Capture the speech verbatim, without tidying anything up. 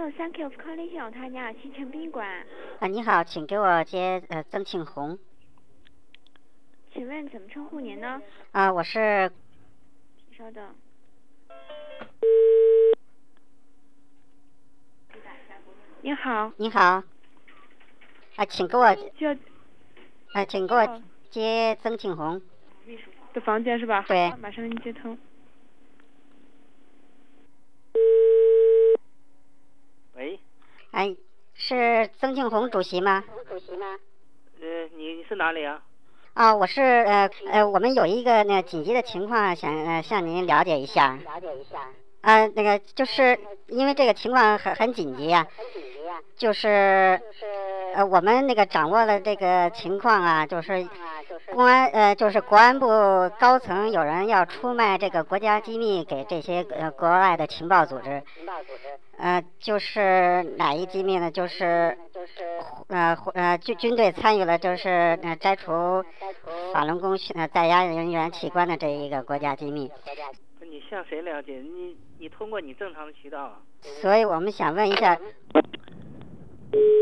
的 Thank you for calling 小泰亚西城宾馆。 啊，你好，请给我接呃曾庆红。 请问怎么称呼您呢？ 啊，我是。 稍等。你好。 你好。啊，请给我。 就。 啊，请给我接曾庆红。 的房间是吧？ 对。 马上给你接通。 喂。 哎，是曾庆红主席吗？ 主席吗？呃，你是哪里啊？ 啊，我是呃呃，我们有一个那个紧急的情况想呃向您了解一下。 了解一下。 啊，那个就是因为这个情况很很紧急呀、啊。 很紧急啊。 就是呃我们那个掌握了这个情况啊，就是公安呃就是国安部高层有人要出卖这个国家机密给这些呃国外的情报组织。 情报组织。 呃，就是哪一机密呢？就是呃呃军军队参与了，就是呃摘除法轮功呃在押人员器官的这一个国家机密。 你向谁了解？你你通过你正常的渠道啊。 所以我们想问一下。